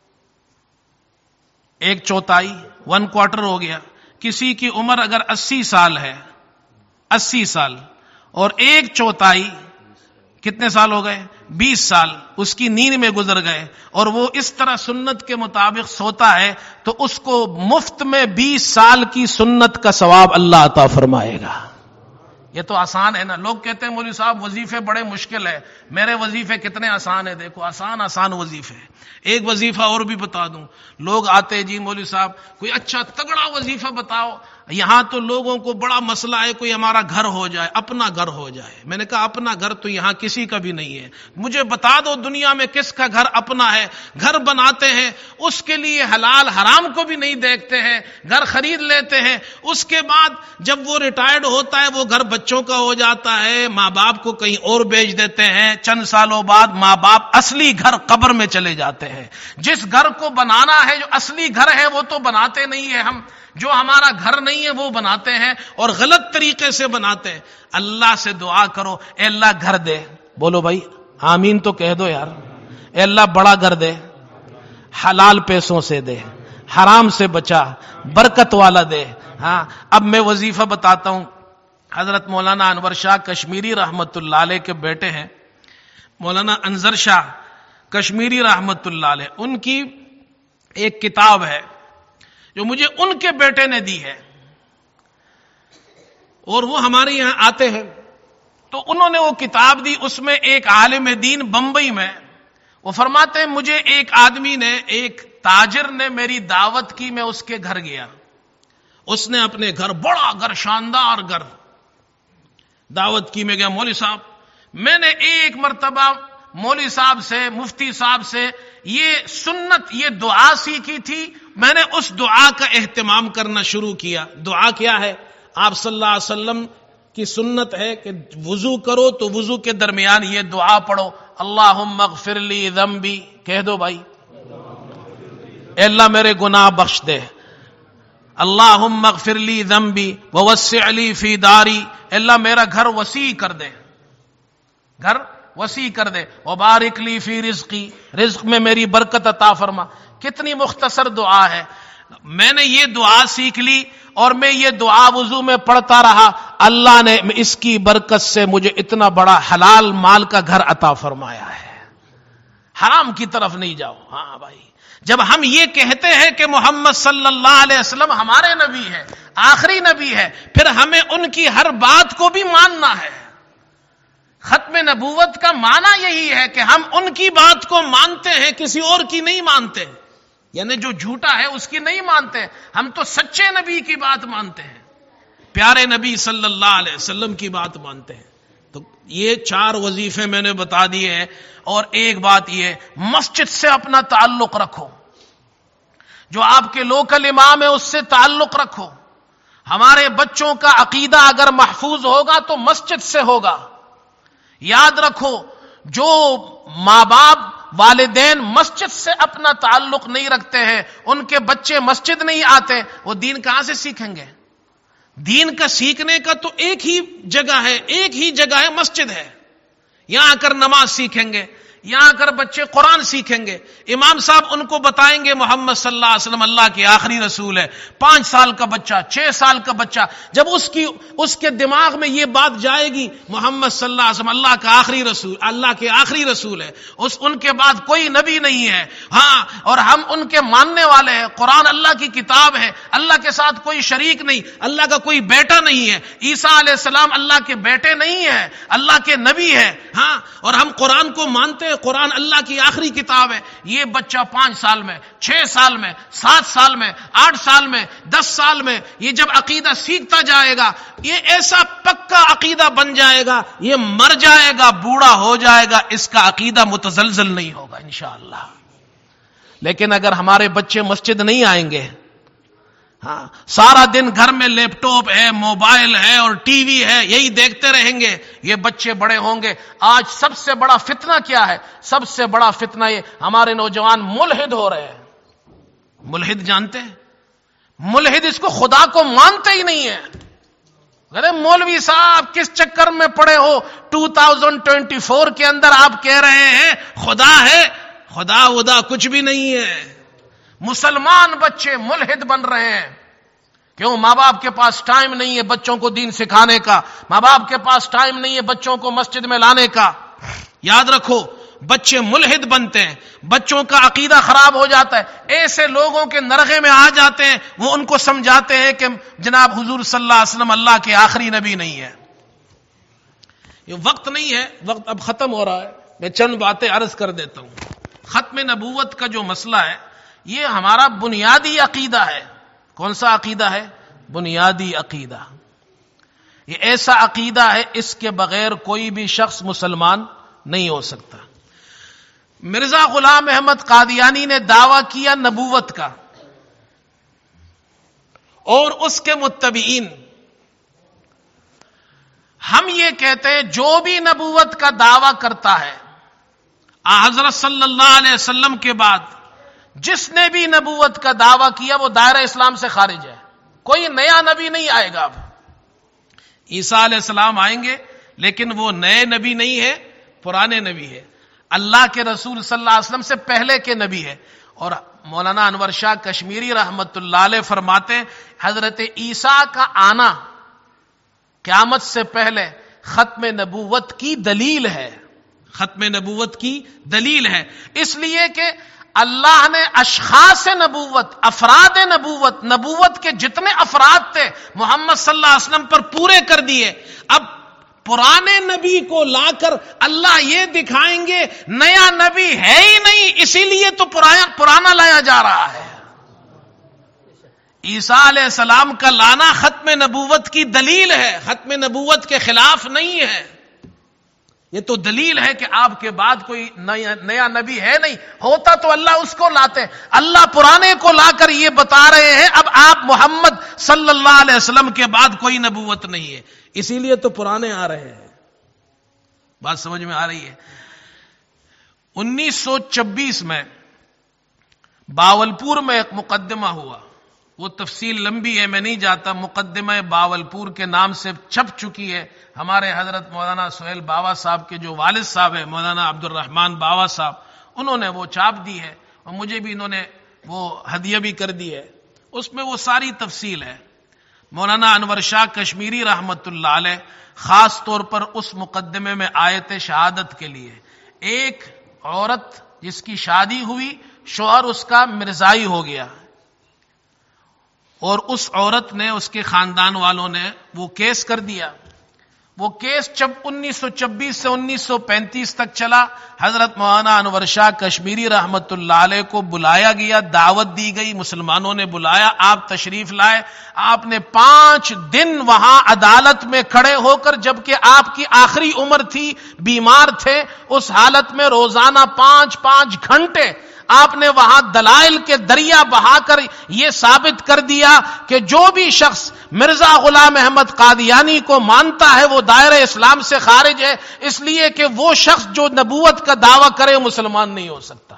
1/4، 1/4 ہو گیا۔ کسی کی عمر اگر 80 سال ہے، 80 سال، اور 1/4 کتنے سال ہو گئے؟ 20 سال اس کی نیند میں گزر گئے، اور وہ اس طرح سنت کے مطابق سوتا ہے، تو اس کو مفت میں 20 سال کی سنت کا ثواب اللہ عطا فرمائے گا۔ یہ تو آسان ہے نا۔ لوگ کہتے ہیں مولوی صاحب وظیفے بڑے مشکل ہے، میرے وظیفے کتنے آسان ہیں۔ دیکھو، آسان وظیفے۔ ایک وظیفہ اور بھی بتا دوں، لوگ آتے، جی مولوی صاحب کوئی اچھا تگڑا وظیفہ بتاؤ۔ یہاں تو لوگوں کو بڑا مسئلہ ہے، کوئی ہمارا گھر ہو جائے، اپنا گھر ہو جائے۔ میں نے کہا اپنا گھر تو یہاں کسی کا بھی نہیں ہے، مجھے بتا دو دنیا میں کس کا گھر اپنا ہے۔ گھر بناتے ہیں، اس کے لیے حلال حرام کو بھی نہیں دیکھتے ہیں، گھر خرید لیتے ہیں، اس کے بعد جب وہ ریٹائرڈ ہوتا ہے، وہ گھر بچوں کا ہو جاتا ہے، ماں باپ کو کہیں اور بیچ دیتے ہیں، چند سالوں بعد ماں باپ اصلی گھر قبر میں چلے جاتے ہیں۔ جس گھر کو بنانا ہے، جو اصلی گھر ہے، وہ تو بناتے نہیں ہیں ہم، جو ہمارا گھر نہیں ہے وہ بناتے ہیں، اور غلط طریقے سے بناتے ہیں۔ اللہ سے دعا کرو، اے اللہ گھر دے، بولو بھائی آمین تو کہہ دو یار۔ اے اللہ بڑا گھر دے، حلال پیسوں سے دے، حرام سے بچا، برکت والا دے۔ ہاں، اب میں وظیفہ بتاتا ہوں۔ حضرت مولانا انور شاہ کشمیری رحمت اللہ علیہ کے بیٹے ہیں، مولانا انظر شاہ کشمیری رحمت اللہ علیہ، ان کی ایک کتاب ہے جو مجھے ان کے بیٹے نے دی ہے، اور وہ ہمارے یہاں آتے ہیں، تو انہوں نے وہ کتاب دی۔ اس میں ایک عالم دین بمبئی میں، وہ فرماتے ہیں مجھے ایک آدمی نے، ایک تاجر نے میری دعوت کی، میں اس کے گھر گیا، اس نے اپنے گھر، بڑا گھر، شاندار گھر، دعوت کی، میں گیا، مولوی صاحب میں نے ایک مرتبہ مولوی صاحب سے، مفتی صاحب سے یہ سنت، یہ دعا سیکھی تھی، میں نے اس دعا کا اہتمام کرنا شروع کیا۔ دعا کیا ہے؟ آپ صلی اللہ علیہ وسلم کی سنت ہے کہ وضو کرو تو وضو کے درمیان یہ دعا پڑھو، اللہم اغفر لی ذنبی، کہہ دو بھائی، اے اللہ میرے گناہ بخش دے، اللہم اغفر لی ذنبی ووسع لی فی داری، اے اللہ میرا گھر وسیع کر دے، گھر وسیع کر دے، وبارک لی فی رزقی، رزق میں میری برکت عطا فرما۔ کتنی مختصر دعا ہے۔ میں نے یہ دعا سیکھ لی، اور میں یہ دعا وضو میں پڑھتا رہا، اللہ نے اس کی برکت سے مجھے اتنا بڑا حلال مال کا گھر عطا فرمایا ہے۔ حرام کی طرف نہیں جاؤ۔ ہاں بھائی، جب ہم یہ کہتے ہیں کہ محمد صلی اللہ علیہ وسلم ہمارے نبی ہے، آخری نبی ہے، پھر ہمیں ان کی ہر بات کو بھی ماننا ہے۔ ختم نبوت کا معنی یہی ہے کہ ہم ان کی بات کو مانتے ہیں، کسی اور کی نہیں مانتے، یعنی جو جھوٹا ہے اس کی نہیں مانتے، ہم تو سچے نبی کی بات مانتے ہیں، پیارے نبی صلی اللہ علیہ وسلم کی بات مانتے ہیں۔ تو یہ 4 وظیفے میں نے بتا دیے ہیں، اور ایک بات یہ، مسجد سے اپنا تعلق رکھو، جو آپ کے لوکل امام ہے اس سے تعلق رکھو۔ ہمارے بچوں کا عقیدہ اگر محفوظ ہوگا تو مسجد سے ہوگا۔ یاد رکھو، جو ماں باپ، والدین مسجد سے اپنا تعلق نہیں رکھتے ہیں، ان کے بچے مسجد نہیں آتے، وہ دین کہاں سے سیکھیں گے؟ دین کا سیکھنے کا تو ایک ہی جگہ ہے، ایک ہی جگہ ہے، مسجد ہے، یہاں آ کر نماز سیکھیں گے، یہاں کر بچے قرآن سیکھیں گے، امام صاحب ان کو بتائیں گے محمد صلی اللہ علیہ وسلم اللہ کے آخری رسول ہے. 5 سال کا بچہ، 6 سال کا بچہ، جب اس کے دماغ میں یہ بات جائے گی محمد صلی اللہ علیہ وسلم اللہ کا آخری رسول، اللہ کے آخری رسول ہے، ان کے بعد کوئی نبی نہیں ہے، ہاں، اور ہم ان کے ماننے والے ہیں، قرآن اللہ کی کتاب ہے، اللہ کے ساتھ کوئی شریک نہیں، اللہ کا کوئی بیٹا نہیں ہے، عیسیٰ علیہ السلام اللہ کے بیٹے نہیں ہے، اللہ کے نبی ہے، ہاں، اور ہم قرآن کو مانتے ہیں، قرآن اللہ کی آخری کتاب ہے. یہ بچہ 5 سال میں، 6 سال میں، 7 سال میں، 8 سال میں، 10 سال میں یہ جب عقیدہ سیکھتا جائے گا، یہ ایسا پکا عقیدہ بن جائے گا، یہ مر جائے گا، بوڑھا ہو جائے گا، اس کا عقیدہ متزلزل نہیں ہوگا انشاءاللہ. لیکن اگر ہمارے بچے مسجد نہیں آئیں گے، ہاں، سارا دن گھر میں لیپ ٹاپ ہے، موبائل ہے اور ٹی وی ہے، یہی دیکھتے رہیں گے، یہ بچے بڑے ہوں گے. آج سب سے بڑا فتنہ کیا ہے؟ سب سے بڑا فتنہ یہ ہمارے نوجوان ملحد ہو رہے ہیں. ملحد جانتے ہیں؟ ملحد اس کو خدا کو مانتے ہی نہیں ہے. ارے مولوی صاحب کس چکر میں پڑے ہو؟ 2024 کے اندر آپ کہہ رہے ہیں خدا ہے. خدا کچھ بھی نہیں ہے. مسلمان بچے ملحد بن رہے ہیں. کیوں؟ ماں باپ کے پاس ٹائم نہیں ہے بچوں کو دین سکھانے کا، ماں باپ کے پاس ٹائم نہیں ہے بچوں کو مسجد میں لانے کا. یاد رکھو، بچے ملحد بنتے ہیں، بچوں کا عقیدہ خراب ہو جاتا ہے. ایسے لوگوں کے نرغے میں آ جاتے ہیں، وہ ان کو سمجھاتے ہیں کہ جناب حضور صلی اللہ علیہ وسلم اللہ کے آخری نبی نہیں ہے. یہ وقت نہیں ہے، وقت اب ختم ہو رہا ہے. میں چند باتیں عرض کر دیتا ہوں. ختم نبوت کا جو مسئلہ ہے یہ ہمارا بنیادی عقیدہ ہے. کون سا عقیدہ ہے؟ بنیادی عقیدہ. یہ ایسا عقیدہ ہے اس کے بغیر کوئی بھی شخص مسلمان نہیں ہو سکتا. مرزا غلام احمد قادیانی نے دعویٰ کیا نبوت کا، اور اس کے متبعین. ہم یہ کہتے ہیں جو بھی نبوت کا دعویٰ کرتا ہے حضرت صلی اللہ علیہ وسلم کے بعد جس نے بھی نبوت کا دعویٰ کیا وہ دائرہ اسلام سے خارج ہے. کوئی نیا نبی نہیں آئے گا. اب عیسیٰ علیہ السلام آئیں گے لیکن وہ نئے نبی نہیں ہے، پرانے نبی ہے. اللہ کے رسول صلی اللہ علیہ وسلم سے پہلے کے نبی ہے. اور مولانا انور شاہ کشمیری رحمت اللہ علیہ فرماتے ہیں حضرت عیسیٰ کا آنا قیامت سے پہلے ختم نبوت کی دلیل ہے. ختم نبوت کی دلیل ہے، اس لیے کہ اللہ نے اشخاص نبوت، افراد نبوت، نبوت کے جتنے افراد تھے محمد صلی اللہ علیہ وسلم پر پورے کر دیے. اب پرانے نبی کو لا کر اللہ یہ دکھائیں گے نیا نبی ہے ہی نہیں، اسی لیے تو پرانا لایا جا رہا ہے. عیسیٰ علیہ السلام کا لانا ختم نبوت کی دلیل ہے، ختم نبوت کے خلاف نہیں ہے. یہ تو دلیل ہے کہ آپ کے بعد کوئی نیا نبی ہے نہیں. ہوتا تو اللہ اس کو لاتے. اللہ پرانے کو لا کر یہ بتا رہے ہیں اب آپ محمد صلی اللہ علیہ وسلم کے بعد کوئی نبوت نہیں ہے، اسی لیے تو پرانے آ رہے ہیں. بات سمجھ میں آ رہی ہے؟ 1926 میں باولپور میں ایک مقدمہ ہوا، وہ تفصیل لمبی ہے میں نہیں جاتا. مقدمہ باولپور کے نام سے چھپ چکی ہے. ہمارے حضرت مولانا سہیل باوا صاحب کے جو والد صاحب ہیں مولانا عبد الرحمن باوا صاحب، انہوں نے وہ چھاپ دی ہے اور مجھے بھی انہوں نے وہ ہدیہ بھی کر دی ہے. اس میں وہ ساری تفصیل ہے. مولانا انور شاہ کشمیری رحمت اللہ علیہ خاص طور پر اس مقدمے میں آیت شہادت کے لیے ایک عورت جس کی شادی ہوئی، شوہر اس کا مرزائی ہو گیا، اور اس عورت نے، اس کے خاندان والوں نے وہ کیس کر دیا. وہ کیس جب 1926 سے 1935 تک چلا، حضرت مولانا انور شاہ کشمیری رحمت اللہ علیہ کو بلایا گیا، دعوت دی گئی، مسلمانوں نے بلایا، آپ تشریف لائے. آپ نے 5 دن وہاں عدالت میں کھڑے ہو کر، جبکہ آپ کی آخری عمر تھی، بیمار تھے، اس حالت میں روزانہ 5 گھنٹے آپ نے وہاں دلائل کے دریا بہا کر یہ ثابت کر دیا کہ جو بھی شخص مرزا غلام احمد قادیانی کو مانتا ہے وہ دائرہ اسلام سے خارج ہے، اس لیے کہ وہ شخص جو نبوت کا دعویٰ کرے مسلمان نہیں ہو سکتا.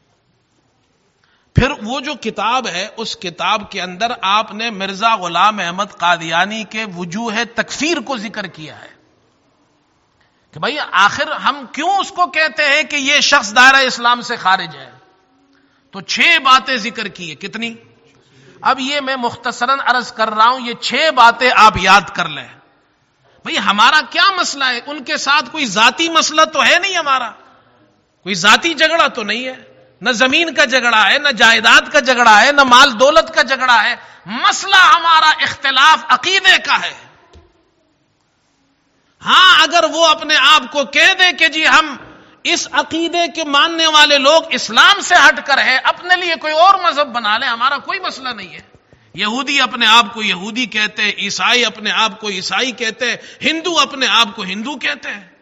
پھر وہ جو کتاب ہے، اس کتاب کے اندر آپ نے مرزا غلام احمد قادیانی کے وجوہ تکفیر کو ذکر کیا ہے کہ بھائی آخر ہم کیوں اس کو کہتے ہیں کہ یہ شخص دائرہ اسلام سے خارج ہے؟ تو 6 باتیں ذکر کی ہے. کتنی؟ اب یہ میں مختصراً عرض کر رہا ہوں، یہ 6 باتیں آپ یاد کر لیں. بھئی ہمارا کیا مسئلہ ہے؟ ان کے ساتھ کوئی ذاتی مسئلہ تو ہے نہیں، ہمارا کوئی ذاتی جھگڑا تو نہیں ہے، نہ زمین کا جھگڑا ہے، نہ جائیداد کا جھگڑا ہے، نہ مال دولت کا جھگڑا ہے. مسئلہ ہمارا اختلاف عقیدے کا ہے. ہاں اگر وہ اپنے آپ کو کہہ دے کہ جی ہم اس عقیدے کے ماننے والے لوگ اسلام سے ہٹ کر ہے، اپنے لیے کوئی اور مذہب بنا لے، ہمارا کوئی مسئلہ نہیں ہے. یہودی اپنے آپ کو یہودی کہتے ہیں، عیسائی اپنے آپ کو عیسائی کہتے ہیں، ہندو اپنے آپ کو ہندو کہتے ہیں،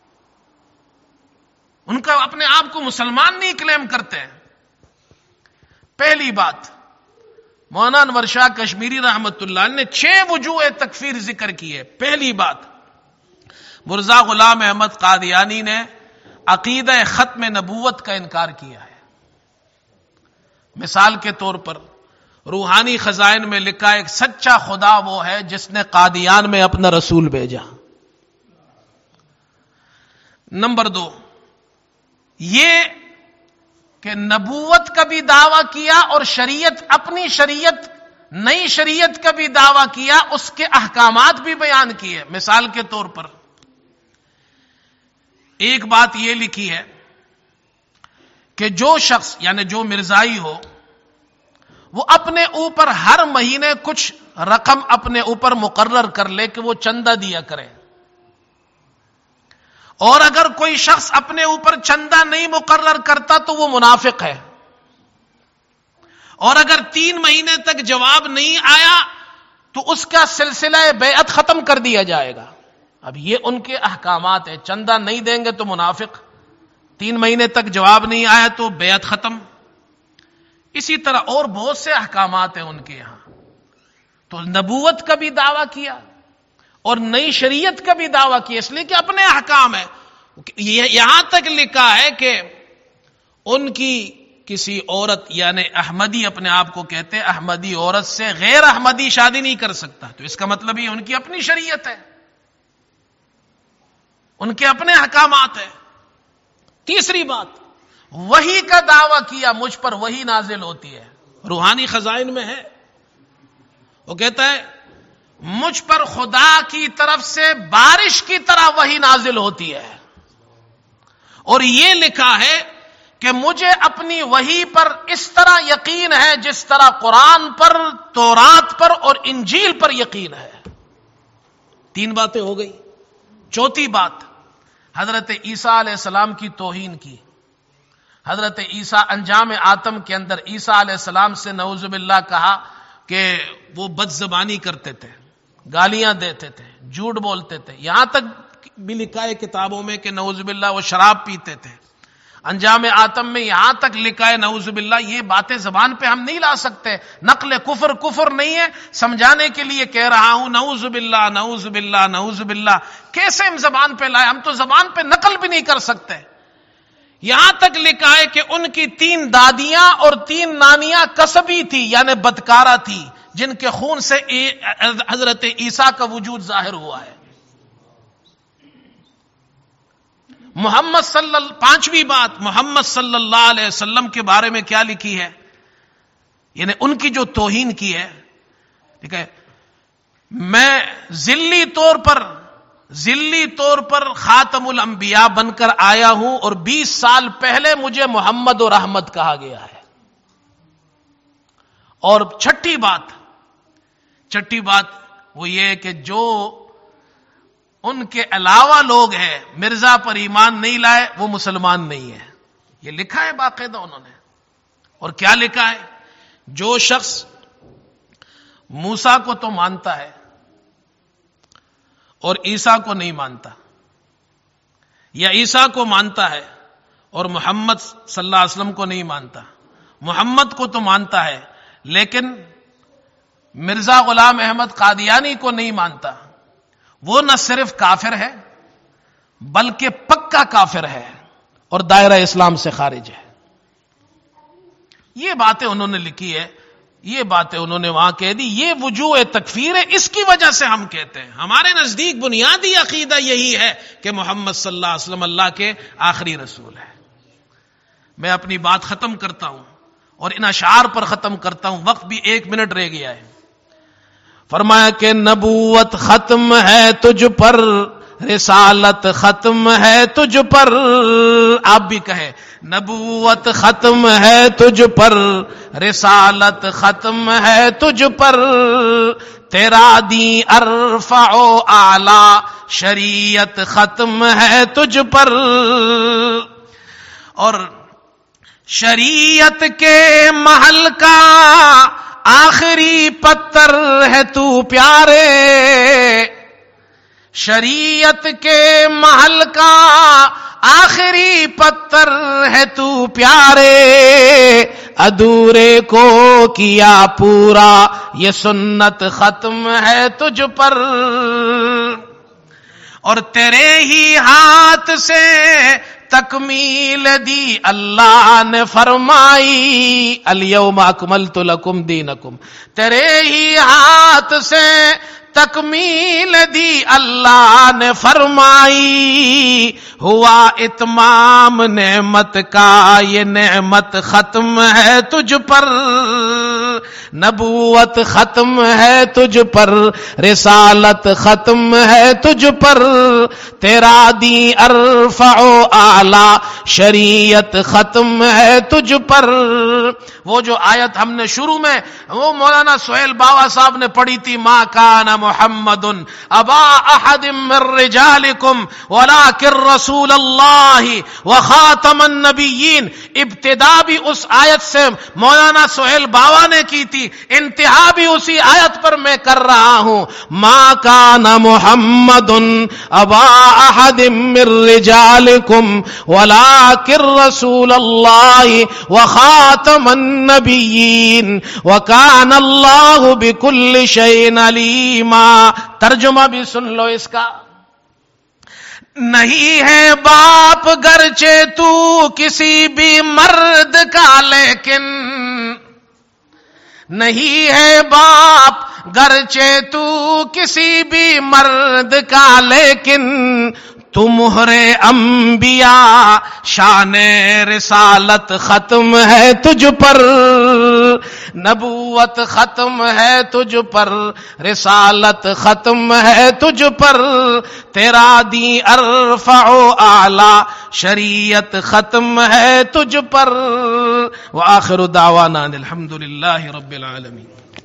ان کا اپنے آپ کو مسلمان نہیں کلیم کرتے ہیں. پہلی بات، مولانا انور شاہ کشمیری رحمت اللہ نے 6 وجوہ تکفیر ذکر کی ہے. پہلی بات، مرزا غلام احمد قادیانی نے عقیدہ ختم نبوت کا انکار کیا ہے. مثال کے طور پر روحانی خزائن میں لکھا ہے ایک سچا خدا وہ ہے جس نے قادیان میں اپنا رسول بھیجا. نمبر 2، یہ کہ نبوت کا بھی دعویٰ کیا اور شریعت، اپنی شریعت، نئی شریعت کا بھی دعویٰ کیا، اس کے احکامات بھی بیان کیے. مثال کے طور پر ایک بات یہ لکھی ہے کہ جو شخص یعنی جو مرزائی ہو وہ اپنے اوپر ہر مہینے کچھ رقم اپنے اوپر مقرر کر لے کہ وہ چندہ دیا کرے، اور اگر کوئی شخص اپنے اوپر چندہ نہیں مقرر کرتا تو وہ منافق ہے، اور اگر 3 مہینے تک جواب نہیں آیا تو اس کا سلسلہ بیعت ختم کر دیا جائے گا. اب یہ ان کے احکامات ہیں، چندہ نہیں دیں گے تو منافق، 3 مہینے تک جواب نہیں آیا تو بیعت ختم. اسی طرح اور بہت سے احکامات ہیں ان کے یہاں. تو نبوت کا بھی دعویٰ کیا اور نئی شریعت کا بھی دعویٰ کیا، اس لیے کہ اپنے احکام ہے. یہاں تک لکھا ہے کہ ان کی کسی عورت یعنی احمدی اپنے آپ کو کہتے ہیں، احمدی عورت سے غیر احمدی شادی نہیں کر سکتا. تو اس کا مطلب یہ ان کی اپنی شریعت ہے، ان کے اپنے احکامات ہیں. تیسری بات، وحی کا دعویٰ کیا، مجھ پر وحی نازل ہوتی ہے. روحانی خزائن میں ہے، وہ کہتا ہے مجھ پر خدا کی طرف سے بارش کی طرح وحی نازل ہوتی ہے، اور یہ لکھا ہے کہ مجھے اپنی وحی پر اس طرح یقین ہے جس طرح قرآن پر، تورات پر اور انجیل پر یقین ہے. 3 باتیں ہو گئی. چوتھی بات، حضرت عیسیٰ علیہ السلام کی توہین کی. حضرت عیسیٰ انجام آتم کے اندر عیسیٰ علیہ السلام سے نعوذ باللہ کہا کہ وہ بد زبانی کرتے تھے، گالیاں دیتے تھے، جھوٹ بولتے تھے. یہاں تک بھی لکھا ہے کتابوں میں کہ نعوذ باللہ وہ شراب پیتے تھے. انجام آتم میں یہاں تک لکھا ہے نعوذ باللہ. یہ باتیں زبان پہ ہم نہیں لا سکتے، نقل کفر نہیں ہے، سمجھانے کے لیے کہہ رہا ہوں. نعوذ باللہ نعوذ باللہ نعوذ باللہ کیسے ہم زبان پہ لائے؟ ہم تو زبان پہ نقل بھی نہیں کر سکتے. یہاں تک لکھا ہے کہ ان کی 3 دادیاں اور 3 نانیاں کسبی تھی یعنی بدکارہ تھی، جن کے خون سے حضرت عیسیٰ کا وجود ظاہر ہوا ہے. پانچویں بات، محمد صلی اللہ علیہ وسلم کے بارے میں کیا لکھی ہے، یعنی ان کی جو توہین کی ہے. ٹھیک ہے، میں ذلی طور پر خاتم الانبیاء بن کر آیا ہوں، اور 20 سال پہلے مجھے محمد و رحمت کہا گیا ہے. اور چھٹی بات وہ یہ کہ جو ان کے علاوہ لوگ ہیں مرزا پر ایمان نہیں لائے وہ مسلمان نہیں ہے. یہ لکھا ہے باقاعدہ انہوں نے. اور کیا لکھا ہے؟ جو شخص موسیٰ کو تو مانتا ہے اور عیسیٰ کو نہیں مانتا، یا عیسیٰ کو مانتا ہے اور محمد صلی اللہ علیہ وسلم کو نہیں مانتا، محمد کو تو مانتا ہے لیکن مرزا غلام احمد قادیانی کو نہیں مانتا، وہ نہ صرف کافر ہے بلکہ پکا کافر ہے اور دائرہ اسلام سے خارج ہے. یہ باتیں انہوں نے لکھی ہے. یہ باتیں انہوں نے وہاں کہہ دی. یہ وجوہ تکفیر ہے, اس کی وجہ سے ہم کہتے ہیں. ہمارے نزدیک بنیادی عقیدہ یہی ہے کہ محمد صلی اللہ علیہ وسلم اللہ کے آخری رسول ہے. میں اپنی بات ختم کرتا ہوں اور ان اشعار پر ختم کرتا ہوں, وقت بھی 1 منٹ رہ گیا ہے. فرمایا کہ نبوت ختم ہے تجھ پر, رسالت ختم ہے تجھ پر. آپ بھی کہیں نبوت ختم ہے تجھ پر, رسالت ختم ہے تجھ پر. تیرا دین ارفع و اعلی, شریعت ختم ہے تجھ پر. اور شریعت کے محل کا آخری پتھر ہے تو پیارے, شریعت کے محل کا آخری پتھر ہے تو پیارے. ادھورے کو کیا پورا, یہ سنت ختم ہے تجھ پر. اور تیرے ہی ہاتھ سے تکمیل دی اللہ نے فرمائی, الیوم اکملت لکم دینکم. تیرے ہی ہاتھ سے تکمیل دی اللہ نے فرمائی. ہوا اتمام نعمت کا, یہ نعمت ختم ہے تجھ پر. نبوت ختم ہے تجھ پر, رسالت ختم ہے تجھ پر. تیرا دین ارفع و اعلی, شریعت ختم ہے تجھ پر. وہ جو آیت ہم نے شروع میں وہ مولانا سہیل باوا صاحب نے پڑھی تھی, ما کان محمد ابا احد من رجالکم ولکن رسول اللہ وخاتم النبیین. ابتدا بھی اس آیت سے مولانا سہیل باوا نے کی تھی, انتہا بھی اسی آیت پر میں کر رہا ہوں. ما کان محمد ابا احد من رجالکم ولکن رسول اللہ وخاتم النبیین وکان اللہ بکل شیء علیما. ترجمہ بھی سن لو اس کا. نہیں ہے باپ گرچہ تو کسی بھی مرد کا, لیکن نہیں ہے باپ گرچہ تو کسی بھی مرد کا, لیکن تو مہر انبیاء, شان رسالت ختم ہے تجھ پر. نبوت ختم ہے تجھ پر, رسالت ختم ہے تجھ پر. تیرا دین ارفع و اعلی, شریعت ختم ہے تجھ پر. وآخر دعوانا الحمدللہ رب العالمین.